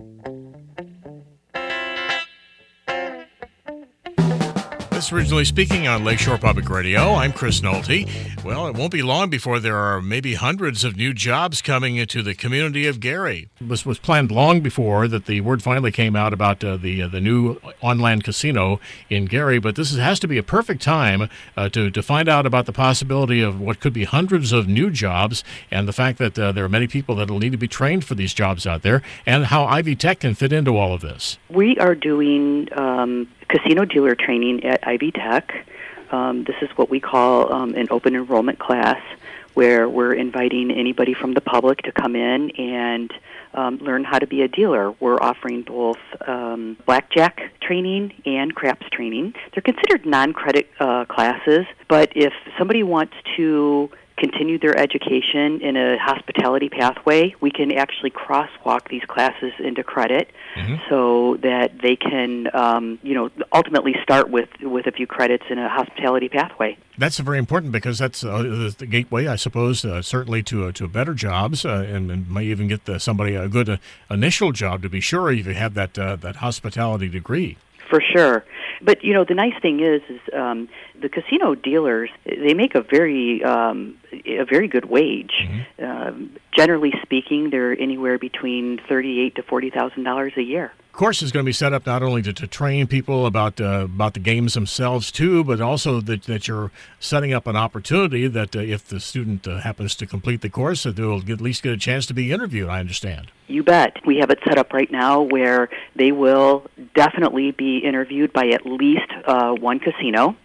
This is Originally Speaking on Lakeshore Public Radio. I'm Chris Nolte. Well, it won't be long before there are maybe hundreds of new jobs coming into the community of Gary. This was planned long before that the word finally came out about the new on-land casino in Gary, but this has to be a perfect time to find out about the possibility of what could be hundreds of new jobs and the fact that there are many people that will need to be trained for these jobs out there and how Ivy Tech can fit into all of this. We are doing casino dealer training at Ivy Tech. This is what we call an open enrollment class, where we're inviting anybody from the public to come in and learn how to be a dealer. We're offering both blackjack training and craps training. They're considered non-credit classes, but if somebody wants to continue their education in a hospitality pathway, we can actually crosswalk these classes into credit so that they can, ultimately start with a few credits in a hospitality pathway. That's very important because that's the gateway, I suppose, certainly to better jobs and may even get somebody a good initial job, to be sure, if you have that hospitality degree. For sure. But, the nice thing is the casino dealers, they make a very good wage. Generally speaking, they're anywhere between $38,000 to $40,000 a year. Course is going to be set up not only to train people about the games themselves too, but also that you're setting up an opportunity that if the student happens to complete the course, that they'll at least get a chance to be interviewed, I understand. You bet. We have it set up right now where they will definitely be interviewed by at least one casino.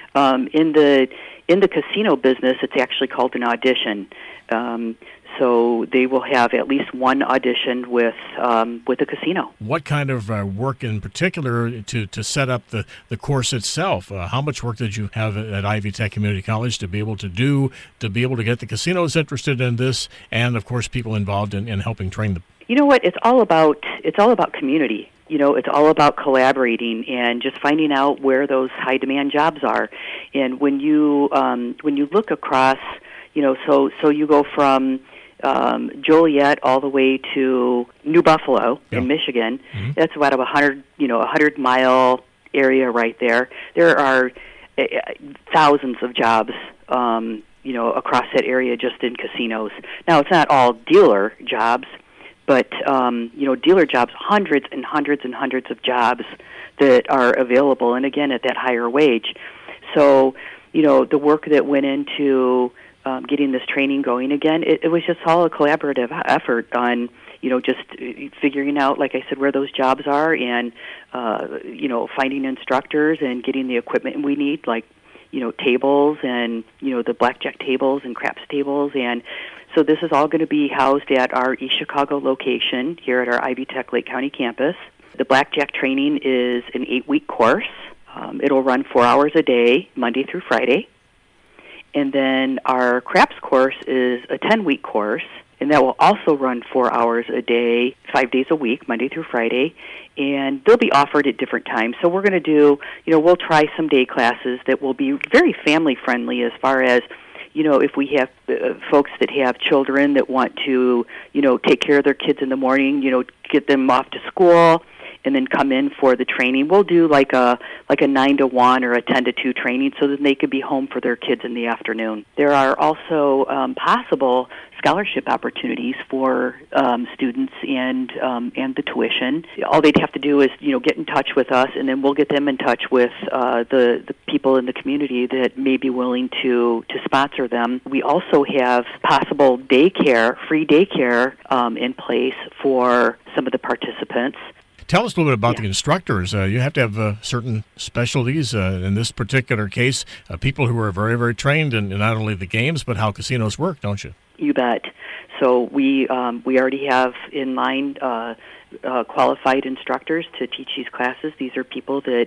In the casino business, it's actually called an audition. So they will have at least one audition with a casino. What kind of work in particular to set up the course itself? How much work did you have at Ivy Tech Community College to be able to get the casinos interested in this, and of course people involved in helping train them? You know what? It's all about community. It's all about collaborating and just finding out where those high demand jobs are. And when you look across, so you go from Joliet all the way to New Buffalo in Michigan. That's about 100-mile area right there. There are thousands of jobs, across that area just in casinos. Now, it's not all dealer jobs, but dealer jobs, hundreds and hundreds and hundreds of jobs that are available, and again at that higher wage. So, the work that went into getting this training going again, it was just all a collaborative effort on, just figuring out, like I said, where those jobs are and, finding instructors and getting the equipment we need, like, tables and, the blackjack tables and craps tables. And so this is all going to be housed at our East Chicago location here at our Ivy Tech Lake County campus. The blackjack training is an 8-week course. It'll run 4 hours a day, Monday through Friday. And then our craps course is a 10-week course, and that will also run 4 hours a day, 5 days a week, Monday through Friday, and they'll be offered at different times. So we're going to do, we'll try some day classes that will be very family-friendly as far as, if we have folks that have children that want to, take care of their kids in the morning, get them off to school, and then come in for the training. We'll do like a 9 to 1 or a 10 to 2 training so that they could be home for their kids in the afternoon. There are also possible scholarship opportunities for students and the tuition. All they'd have to do is get in touch with us, and then we'll get them in touch with the people in the community that may be willing to sponsor them. We also have possible free daycare in place for some of the participants. Tell us a little bit about the instructors. You have to have certain specialties. In this particular case, people who are very, very trained in not only the games, but how casinos work, don't you? You bet. So we already have in line qualified instructors to teach these classes. These are people that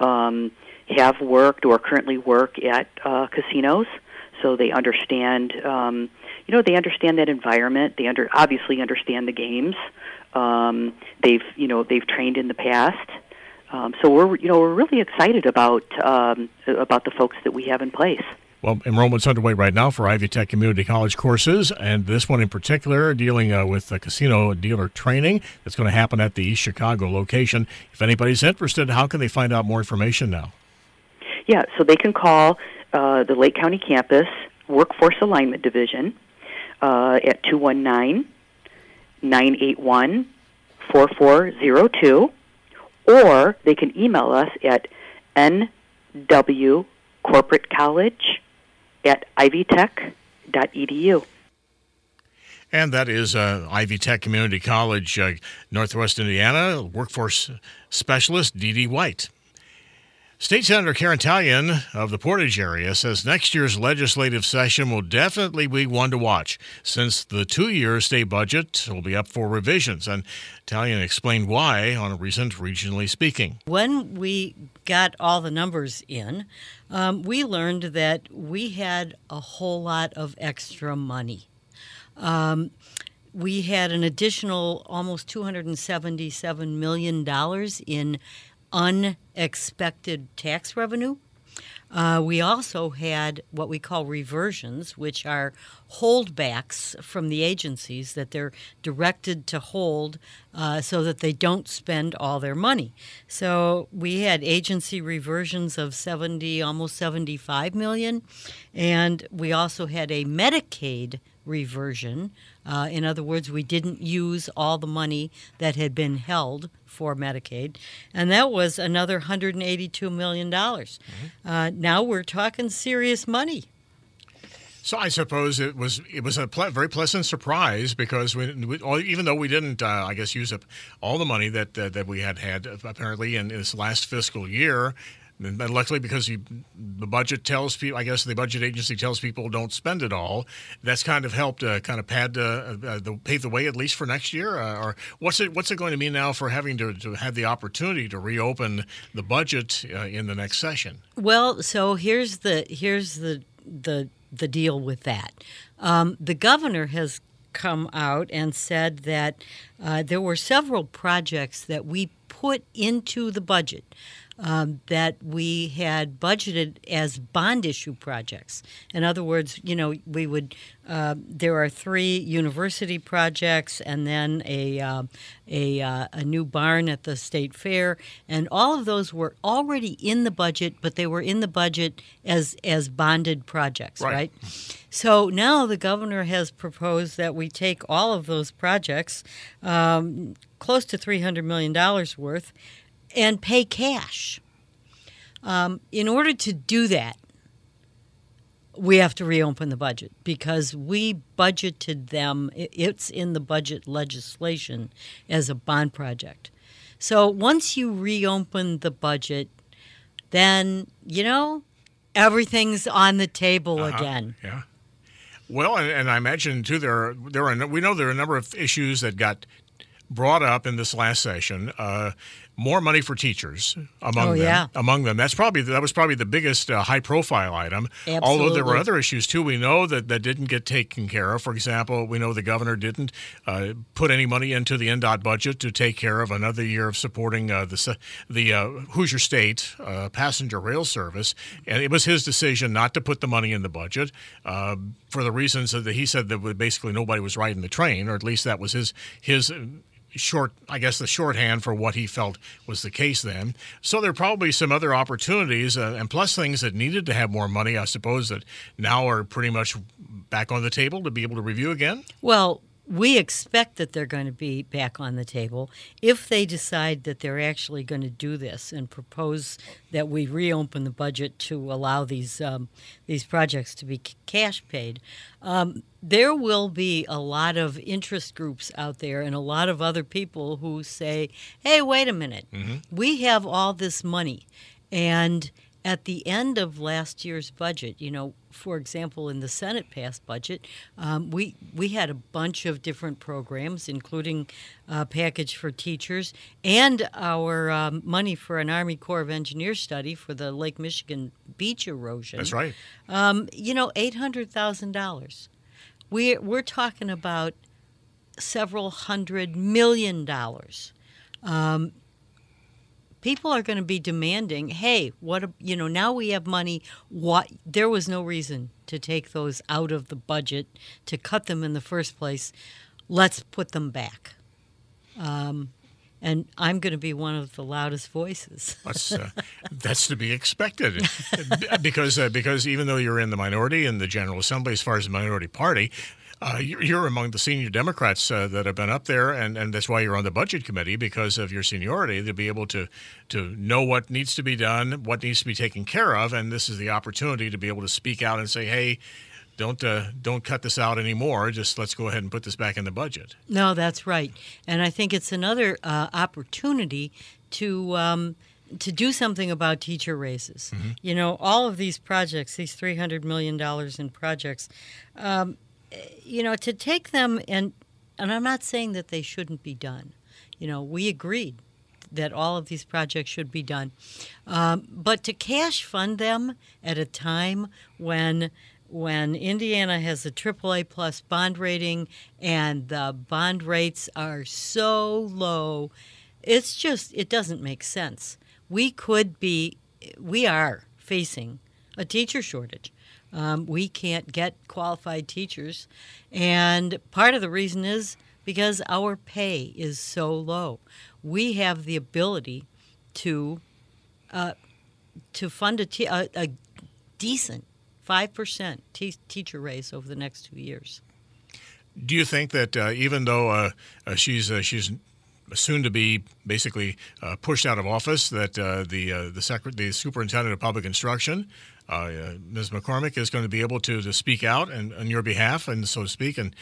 have worked or currently work at casinos, so they understand. They understand that environment. They obviously understand the games. They've trained in the past. So we're really excited about the folks that we have in place. Well, enrollment's underway right now for Ivy Tech Community College courses, and this one in particular dealing with casino dealer training that's going to happen at the East Chicago location. If anybody's interested, how can they find out more information now? Yeah, so they can call the Lake County Campus Workforce Alignment Division at 219-981-4402, or they can email us at nwcorporatecollege@ivytech.edu. And that is Ivy Tech Community College, Northwest Indiana, workforce specialist Dee White. State Senator Karen Tallian of the Portage area says next year's legislative session will definitely be one to watch, since the 2-year state budget will be up for revisions. And Tallian explained why on a recent Regionally Speaking. When we got all the numbers in, we learned that we had a whole lot of extra money. We had an additional almost $277 million in unexpected tax revenue. We also had what we call reversions, which are holdbacks from the agencies that they're directed to hold so that they don't spend all their money. So we had agency reversions of almost $75 million, and we also had a Medicaid reversion. In other words, we didn't use all the money that had been held for Medicaid, and that was another $182 million. Mm-hmm. Now we're talking serious money. So I suppose it was a very pleasant surprise, because even though we didn't, use up all the money that we had apparently in this last fiscal year. And luckily, because the budget tells people, I guess the budget agency tells people don't spend it all. That's kind of helped pave the way, at least for next year. Or what's it going to mean now for having to have the opportunity to reopen the budget in the next session? Well, so here's the deal with that. The governor has come out and said that there were several projects that we put into the budget that we had budgeted as bond issue projects. In other words, we would there are 3 university projects, and then a new barn at the state fair, and all of those were already in the budget, but they were in the budget as bonded projects, right? So now the governor has proposed that we take all of those projects, close to $300 million worth, and pay cash. In order to do that, we have to reopen the budget, because we budgeted them. It's in the budget legislation as a bond project. So once you reopen the budget, then, everything's on the table again. Yeah. Well, and I imagine, too, we know there are a number of issues that got brought up in this last session. More money for teachers among them. Yeah. Among them, that was probably the biggest high-profile item. Absolutely. Although there were other issues too, we know that didn't get taken care of. For example, we know the governor didn't put any money into the NDOT budget to take care of another year of supporting the Hoosier State passenger rail service, and it was his decision not to put the money in the budget for the reasons that he said that basically nobody was riding the train, or at least that was his the shorthand for what he felt was the case then. So there are probably some other opportunities, and plus things that needed to have more money, I suppose, that now are pretty much back on the table to be able to review again? Well, we expect that they're going to be back on the table if they decide that they're actually going to do this and propose that we reopen the budget to allow these projects to be cash paid. There will be a lot of interest groups out there and a lot of other people who say, hey, wait a minute, we have all this money. And at the end of last year's budget, for example, in the Senate-passed budget, we had a bunch of different programs, including a package for teachers and our money for an Army Corps of Engineers study for the Lake Michigan beach erosion. That's right. $800,000. We're talking about several $100 million people are going to be demanding, hey, now we have money. What? There was no reason to take those out of the budget, to cut them in the first place. Let's put them back. And I'm going to be one of the loudest voices. That's to be expected, because even though you're in the minority in the General Assembly, as far as the minority party, you're among the senior Democrats that have been up there, and that's why you're on the Budget Committee, because of your seniority, to be able to know what needs to be done, what needs to be taken care of, and this is the opportunity to be able to speak out and say, hey, don't cut this out anymore. Just let's go ahead and put this back in the budget. No, that's right. And I think it's another opportunity to do something about teacher raises. Mm-hmm. All of these projects, these $300 million in projects, to take them and I'm not saying that they shouldn't be done. We agreed that all of these projects should be done. But to cash fund them at a time when Indiana has a AAA plus bond rating and the bond rates are so low, it doesn't make sense. We are facing a teacher shortage. We can't get qualified teachers, and part of the reason is because our pay is so low. We have the ability to fund a decent 5% teacher raise over the next 2 years. Do you think that even though she's soon to be basically pushed out of office, that the superintendent of public instruction, Ms. McCormick, is going to be able to speak out on your behalf, and so to speak, and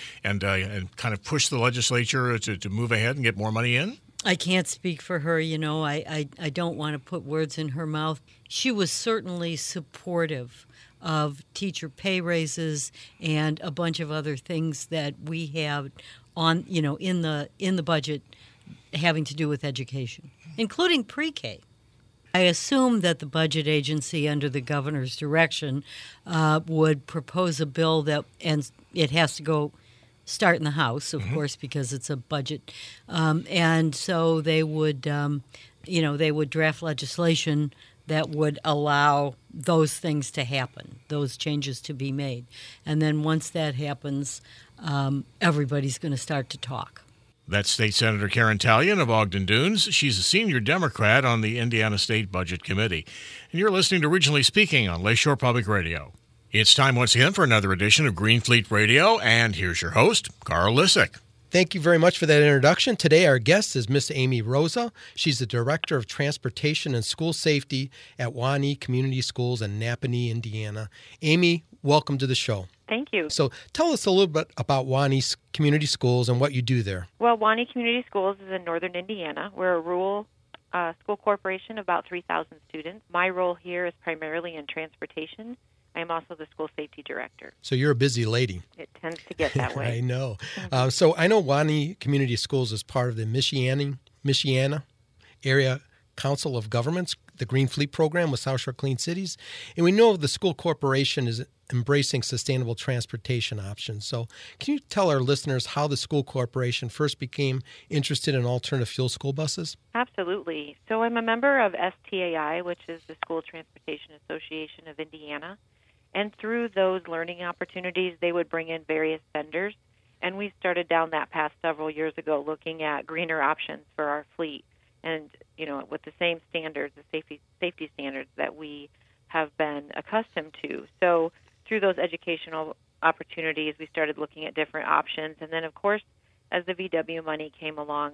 kind of push the legislature to move ahead and get more money in? I can't speak for her. I don't want to put words in her mouth. She was certainly supportive of teacher pay raises and a bunch of other things that we have on, in the budget having to do with education, including pre-K. I assume that the budget agency, under the governor's direction, would propose a bill and it has to start in the House, of course, because it's a budget, and so they would, they would draft legislation that would allow those things to happen, those changes to be made. And then once that happens, everybody's going to start to talk. That's State Senator Karen Talion of Ogden Dunes. She's a senior Democrat on the Indiana State Budget Committee. And you're listening to Regionally Speaking on Lakeshore Public Radio. It's time once again for another edition of Green Fleet Radio, and here's your host, Carl Lissick. Thank you very much for that introduction. Today our guest is Miss Amy Rosa. She's the Director of Transportation and School Safety at Waughee Community Schools in Napanee, Indiana. Amy, welcome to the show. Thank you. So tell us a little bit about Waughee Community Schools and what you do there. Well, Waughee Community Schools is in northern Indiana. We're a rural school corporation of about 3,000 students. My role here is primarily in transportation. I am also the school safety director. So you're a busy lady. It tends to get that way. I know. So I know Waughee Community Schools is part of the Michiana Area Council of Governments, the Green Fleet program with South Shore Clean Cities. And we know the school corporation is embracing sustainable transportation options. So can you tell our listeners how the school corporation first became interested in alternative fuel school buses? Absolutely. So I'm a member of STAI, which is the School Transportation Association of Indiana. And through those learning opportunities, they would bring in various vendors. And we started down that path several years ago, looking at greener options for our fleet. And, with the same standards, the safety standards that we have been accustomed to. So through those educational opportunities, we started looking at different options. And then, of course, as the VW money came along,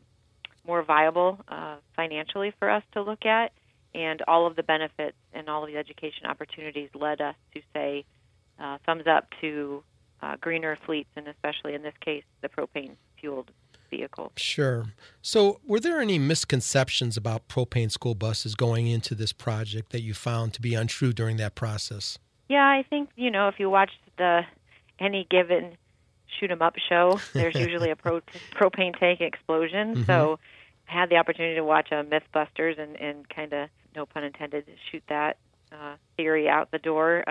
more viable financially for us to look at, and all of the benefits and all of the education opportunities led us to say thumbs up to greener fleets, and especially in this case, the propane-fueled vehicle. Sure. So were there any misconceptions about propane school buses going into this project that you found to be untrue during that process? Yeah, I think, if you watch any given shoot 'em up show, there's usually a propane tank explosion. Mm-hmm. So I had the opportunity to watch Mythbusters and kind of, no pun intended, shoot that theory out the door.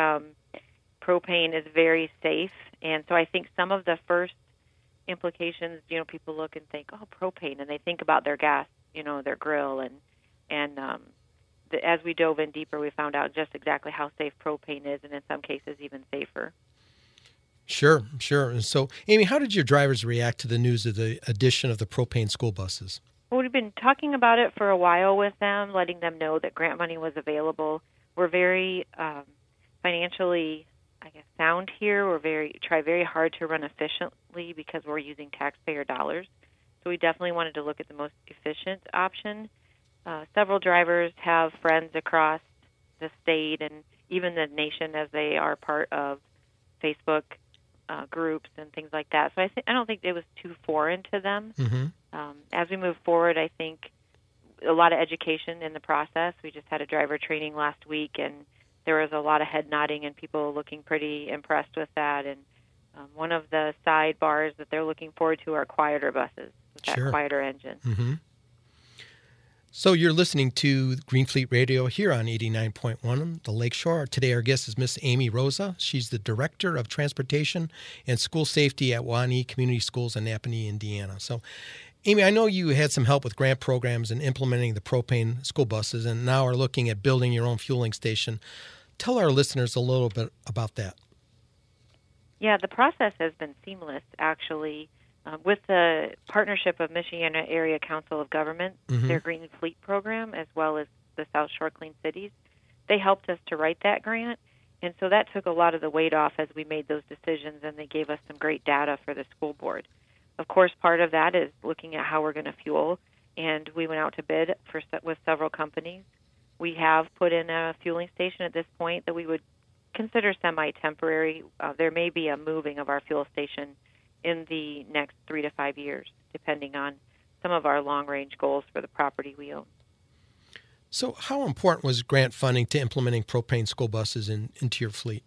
Propane is very safe, and so I think some of the first implications, people look and think, oh, propane, and they think about their gas, their grill, and And as we dove in deeper, we found out just exactly how safe propane is, and in some cases even safer. Sure. And so, Amy, how did your drivers react to the news of the addition of the propane school buses? Well, we've been talking about it for a while with them, letting them know that grant money was available. We're very financially, sound here. We're try very hard to run efficiently because we're using taxpayer dollars. So we definitely wanted to look at the most efficient option. Several drivers have friends across the state and even the nation, as they are part of Facebook groups and things like that. So I don't think it was too foreign to them. Mm-hmm. As we move forward, I think a lot of education in the process. We just had a driver training last week, and there was a lot of head nodding and people looking pretty impressed with that. And one of the sidebars that they're looking forward to are quieter buses with that quieter engine. Mm-hmm. So you're listening to Green Fleet Radio here on 89.1, the Lakeshore. Today our guest is Miss Amy Rosa. She's the Director of Transportation and School Safety at Waunee Community Schools in Napanee, Indiana. So, Amy, I know you had some help with grant programs and implementing the propane school buses, and now are looking at building your own fueling station. Tell our listeners a little bit about that. Yeah, the process has been seamless, actually. With the partnership of Michiana Area Council of Governments, their Green Fleet program, as well as the South Shore Clean Cities, they helped us to write that grant. And so that took a lot of the weight off as we made those decisions, and they gave us some great data for the school board. Of course, part of that is looking at how we're going to fuel, and we went out to bid with several companies. We have put in a fueling station at this point that we would consider semi-temporary. There may be a moving of our fuel station in the next 3 to 5 years, depending on some of our long-range goals for the property we own. So how important was grant funding to implementing propane school buses into your fleet?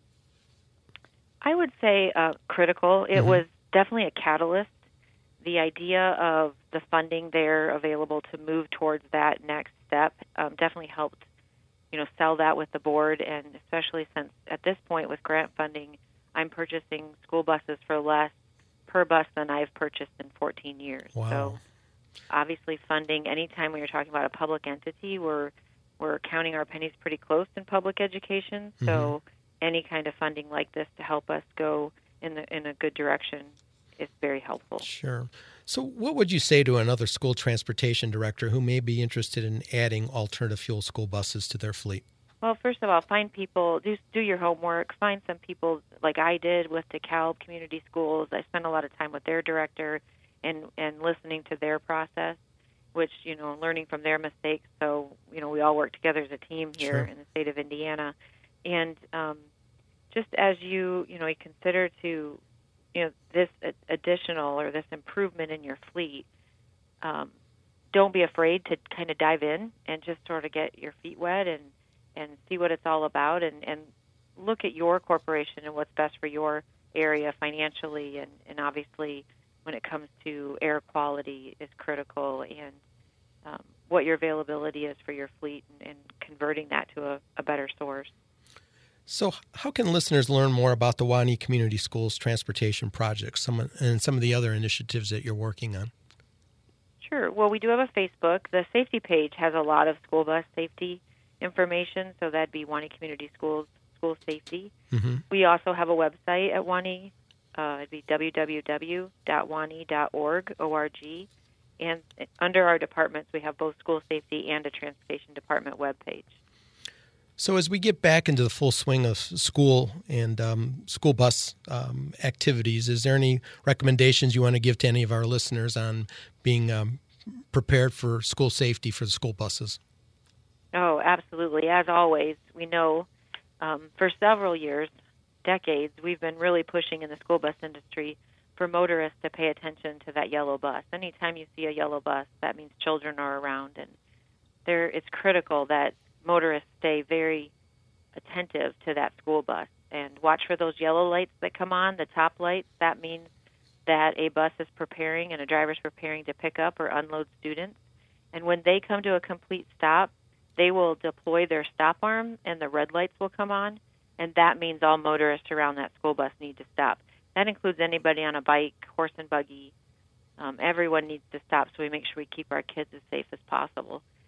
I would say critical. It was definitely a catalyst. The idea of the funding there available to move towards that next step definitely helped, sell that with the board, and especially since at this point with grant funding, I'm purchasing school buses for less per bus than I've purchased in 14 years. Wow. So obviously funding, anytime we are talking about a public entity, we're counting our pennies pretty close in public education. So any kind of funding like this to help us go in a good direction is very helpful. Sure. So what would you say to another school transportation director who may be interested in adding alternative fuel school buses to their fleet? Well, first of all, find people, do your homework, find some people like I did with DeKalb Community Schools. I spent a lot of time with their director and listening to their process, which, learning from their mistakes. So, we all work together as a team here in the state of Indiana. And just as you consider to, this additional or this improvement in your fleet, don't be afraid to kind of dive in and just sort of get your feet wet and see what it's all about, and look at your corporation and what's best for your area financially, and obviously when it comes to air quality is critical, and what your availability is for your fleet, and converting that to a better source. So how can listeners learn more about the Waunee Community Schools transportation projects and some of the other initiatives that you're working on? Sure. Well, we do have a Facebook. The safety page has a lot of school bus safety information, so that'd be Waunee Community Schools, School Safety. We also have a website at Waunee. It'd be www.waunee.org, and under our departments, we have both school safety and a transportation department webpage. So as we get back into the full swing of school and school bus activities, is there any recommendations you want to give to any of our listeners on being prepared for school safety for the school buses? Oh, absolutely. As always, we know for several years, decades, we've been really pushing in the school bus industry for motorists to pay attention to that yellow bus. Anytime you see a yellow bus, that means children are around, and it's critical that motorists stay very attentive to that school bus and watch for those yellow lights that come on, the top lights. That means that a bus is preparing and a driver's preparing to pick up or unload students. And when they come to a complete stop, they will deploy their stop arm and the red lights will come on, and that means all motorists around that school bus need to stop. That includes anybody on a bike, horse and buggy. Everyone needs to stop, so we make sure we keep our kids as safe as possible.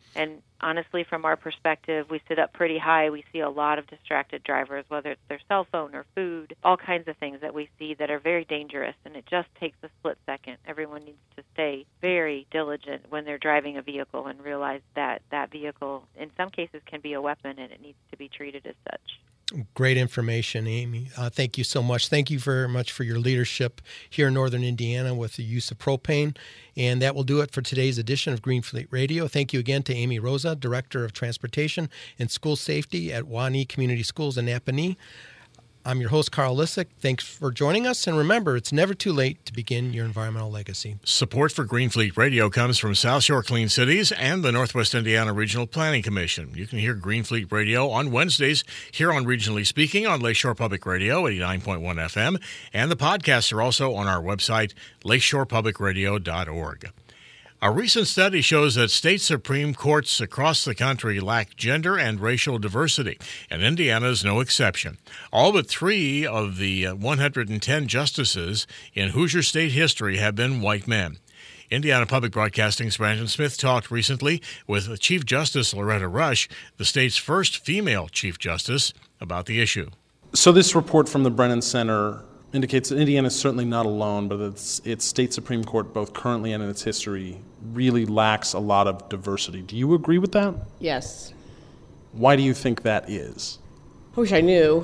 And honestly, from our perspective, we sit up pretty high. We see a lot of distracted drivers, whether it's their cell phone or food, all kinds of things that we see that are very dangerous, and it just takes a split second. Everyone needs to stay very diligent when they're driving a vehicle and realize that that vehicle, in some cases, can be a weapon, and it needs to be treated as such. Great information, Amy. Thank you so much. Thank you very much for your leadership here in Northern Indiana with the use of propane. And that will do it for today's edition of Green Fleet Radio. Thank you again to Amy Rosa, Director of Transportation and School Safety at Wauanee Community Schools in Napanee. I'm your host, Carl Lissick. Thanks for joining us. And remember, it's never too late to begin your environmental legacy. Support for Green Fleet Radio comes from South Shore Clean Cities and the Northwest Indiana Regional Planning Commission. You can hear Green Fleet Radio on Wednesdays here on Regionally Speaking on Lakeshore Public Radio, 89.1 FM. And the podcasts are also on our website, lakeshorepublicradio.org. A recent study shows that state Supreme Courts across the country lack gender and racial diversity, and Indiana is no exception. All but 3 of the 110 justices in Hoosier state history have been white men. Indiana Public Broadcasting's Brandon Smith talked recently with Chief Justice Loretta Rush, the state's first female Chief Justice, about the issue. So this report from the Brennan Center indicates that Indiana is certainly not alone, but its state Supreme Court, both currently and in its history, really lacks a lot of diversity. Do you agree with that? Yes. Why do you think that is? I wish I knew.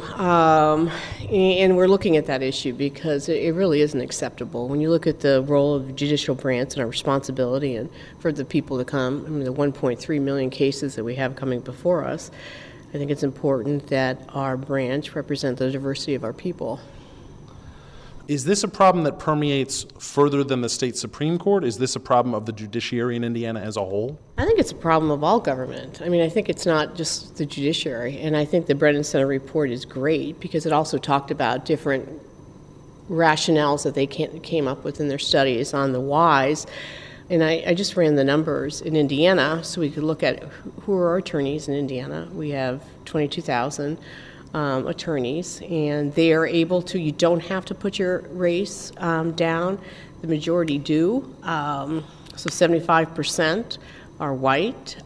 And we're looking at that issue because it really isn't acceptable. When you look at the role of the judicial branch and our responsibility and for the people to come, I mean, the 1.3 million cases that we have coming before us, I think it's important that our branch represent the diversity of our people. Is this a problem that permeates further than the state Supreme Court? Is this a problem of the judiciary in Indiana as a whole? I think it's a problem of all government. I mean, I think it's not just the judiciary. And I think the Brennan Center report is great because it also talked about different rationales that they came up with in their studies on the whys. And I just ran the numbers in Indiana so we could look at who are our attorneys in Indiana. We have 22,000. Attorneys, and they are able to, you don't have to put your race down. The majority do. So 75% are white,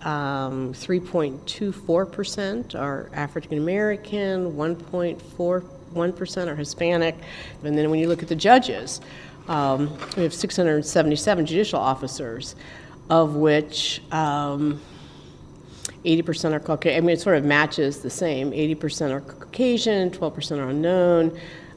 3.24% are African American, 1.41% are Hispanic. And then when you look at the judges, we have 677 judicial officers, of which 80% are Caucasian. I mean, it sort of matches the same. 80% are Caucasian, 12% are unknown,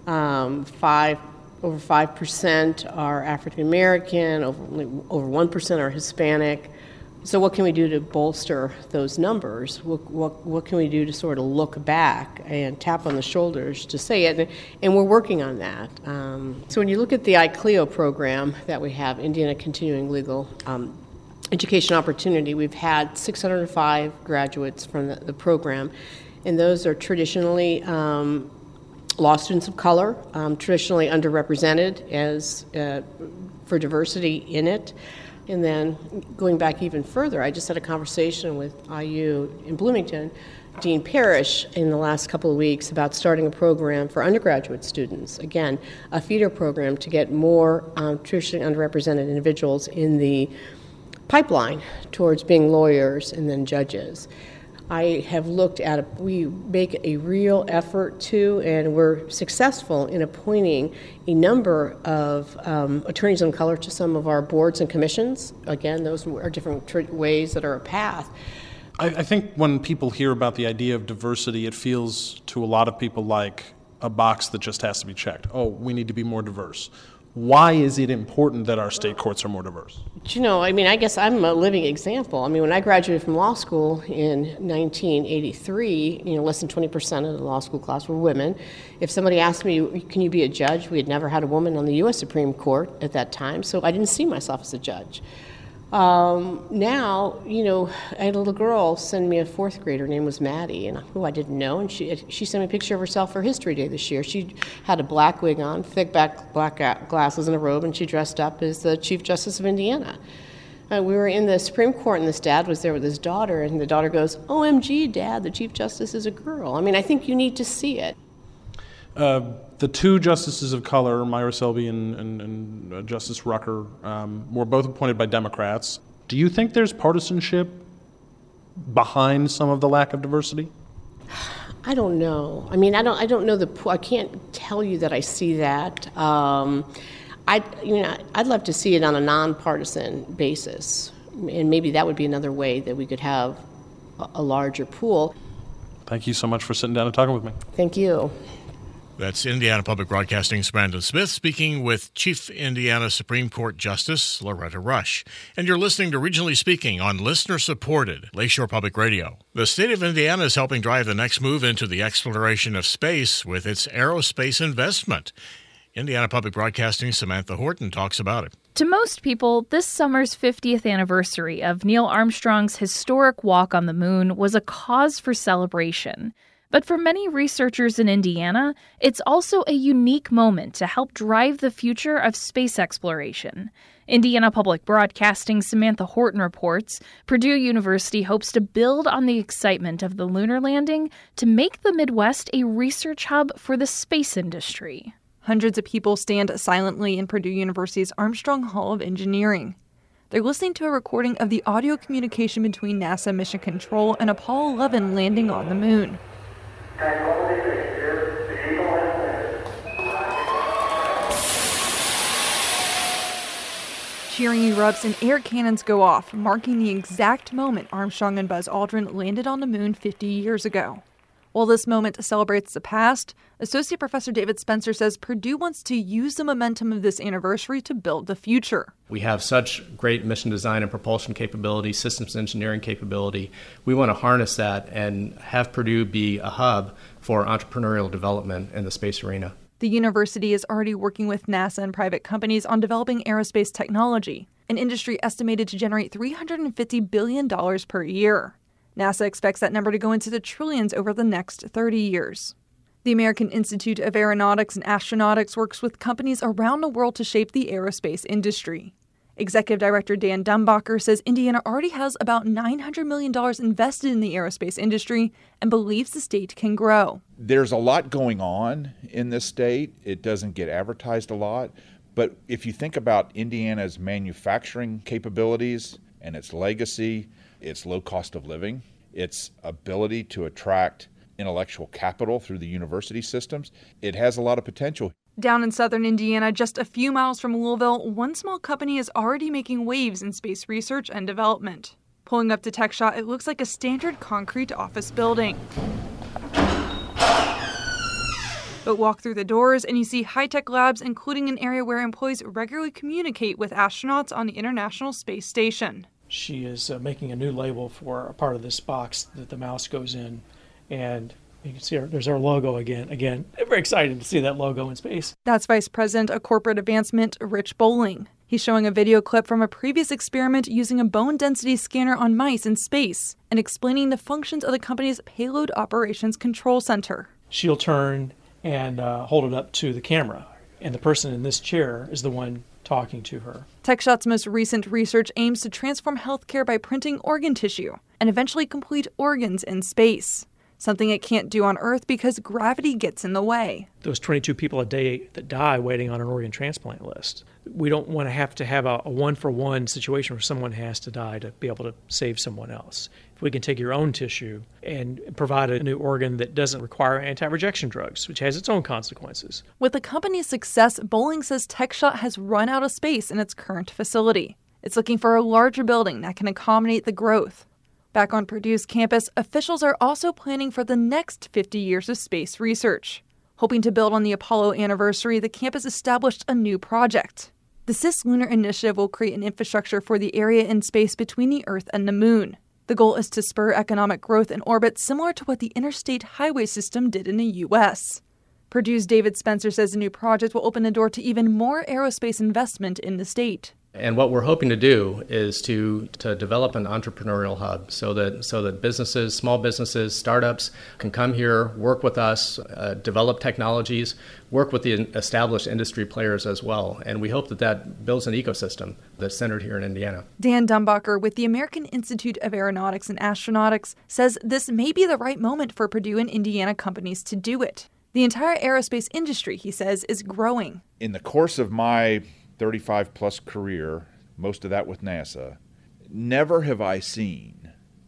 over 5% are African American, over 1% are Hispanic. So what can we do to bolster those numbers? What can we do to sort of look back and tap on the shoulders to say it? And we're working on that. So when you look at the ICLEO program that we have, Indiana Continuing Legal Education Opportunity, we've had 605 graduates from the program, and those are traditionally law students of color, traditionally underrepresented as for diversity in it. And then going back even further, I just had a conversation with IU in Bloomington, Dean Parrish, in the last couple of weeks about starting a program for undergraduate students. Again, a feeder program to get more traditionally underrepresented individuals in the pipeline towards being lawyers and then judges. I have looked at we make a real effort to, and we're successful in appointing a number of attorneys of color to some of our boards and commissions. Again, those are different ways that are a path. I think when people hear about the idea of diversity, it feels to a lot of people like a box that just has to be checked. Oh, we need to be more diverse. Why is it important that our state courts are more diverse? You know, I mean, I guess I'm a living example. I mean, when I graduated from law school in 1983, less than 20% of the law school class were women. If somebody asked me, can you be a judge? We had never had a woman on the U.S. Supreme Court at that time, so I didn't see myself as a judge. Now, I had a little girl send me a fourth grader. Her name was Maddie, and who I didn't know. And she sent me a picture of herself for History Day this year. She had a black wig on, thick back black glasses and a robe, and she dressed up as the Chief Justice of Indiana. We were in the Supreme Court, and this dad was there with his daughter, and the daughter goes, "OMG, Dad, the Chief Justice is a girl." I mean, I think you need to see it. The two justices of color, Myra Selby and Justice Rucker, were both appointed by Democrats. Do you think there's partisanship behind some of the lack of diversity? I don't know. I mean, I don't know the pool. I can't tell you that I see that. I'd love to see it on a nonpartisan basis, and maybe that would be another way that we could have a larger pool. Thank you so much for sitting down and talking with me. Thank you. That's Indiana Public Broadcasting's Brandon Smith speaking with Chief Indiana Supreme Court Justice Loretta Rush. And you're listening to Regionally Speaking on listener-supported Lakeshore Public Radio. The state of Indiana is helping drive the next move into the exploration of space with its aerospace investment. Indiana Public Broadcasting's Samantha Horton talks about it. To most people, this summer's 50th anniversary of Neil Armstrong's historic walk on the moon was a cause for celebration. But for many researchers in Indiana, it's also a unique moment to help drive the future of space exploration. Indiana Public Broadcasting's Samantha Horton reports Purdue University hopes to build on the excitement of the lunar landing to make the Midwest a research hub for the space industry. Hundreds of people stand silently in Purdue University's Armstrong Hall of Engineering. They're listening to a recording of the audio communication between NASA Mission Control and Apollo 11 landing on the moon. Cheering erupts and air cannons go off, marking the exact moment Armstrong and Buzz Aldrin landed on the moon 50 years ago. While this moment celebrates the past, Associate Professor David Spencer says Purdue wants to use the momentum of this anniversary to build the future. We have such great mission design and propulsion capability, systems engineering capability. We want to harness that and have Purdue be a hub for entrepreneurial development in the space arena. The university is already working with NASA and private companies on developing aerospace technology, an industry estimated to generate $350 billion per year. NASA expects that number to go into the trillions over the next 30 years. The American Institute of Aeronautics and Astronautics works with companies around the world to shape the aerospace industry. Executive Director Dan Dumbacher says Indiana already has about $900 million invested in the aerospace industry and believes the state can grow. There's a lot going on in this state. It doesn't get advertised a lot. But if you think about Indiana's manufacturing capabilities and its legacy, its low cost of living, its ability to attract intellectual capital through the university systems, it has a lot of potential. Down in southern Indiana, just a few miles from Louisville, one small company is already making waves in space research and development. Pulling up to TechShot, it looks like a standard concrete office building. But walk through the doors and you see high-tech labs, including an area where employees regularly communicate with astronauts on the International Space Station. She is making a new label for a part of this box that the mouse goes in, and you can see there's our logo again. Very exciting to see that logo in space. That's Vice President of Corporate Advancement, Rich Bowling. He's showing a video clip from a previous experiment using a bone density scanner on mice in space and explaining the functions of the company's Payload Operations Control Center. She'll turn and hold it up to the camera, and the person in this chair is the one talking to her. TechShot's most recent research aims to transform healthcare by printing organ tissue and eventually complete organs in space, something it can't do on Earth because gravity gets in the way. Those 22 people a day that die waiting on an organ transplant list. We don't want to have a one-for-one situation where someone has to die to be able to save someone else. If we can take your own tissue and provide a new organ that doesn't require anti-rejection drugs, which has its own consequences. With the company's success, Bowling says TechShot has run out of space in its current facility. It's looking for a larger building that can accommodate the growth. Back on Purdue's campus, officials are also planning for the next 50 years of space research. Hoping to build on the Apollo anniversary, the campus established a new project. The Cislunar Initiative will create an infrastructure for the area in space between the Earth and the Moon. The goal is to spur economic growth in orbit similar to what the interstate highway system did in the U.S. Purdue's David Spencer says the new project will open the door to even more aerospace investment in the state. And what we're hoping to do is to develop an entrepreneurial hub so that businesses, small businesses, startups can come here, work with us, develop technologies, work with the established industry players as well. And we hope that builds an ecosystem that's centered here in Indiana. Dan Dumbacher with the American Institute of Aeronautics and Astronautics says this may be the right moment for Purdue and Indiana companies to do it. The entire aerospace industry, he says, is growing. In the course of my 35-plus career, most of that with NASA, never have I seen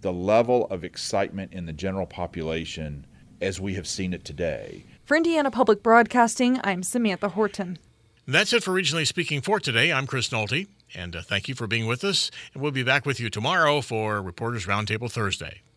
the level of excitement in the general population as we have seen it today. For Indiana Public Broadcasting, I'm Samantha Horton. That's it for Regionally Speaking for today. I'm Chris Nolte, and thank you for being with us. And we'll be back with you tomorrow for Reporters Roundtable Thursday.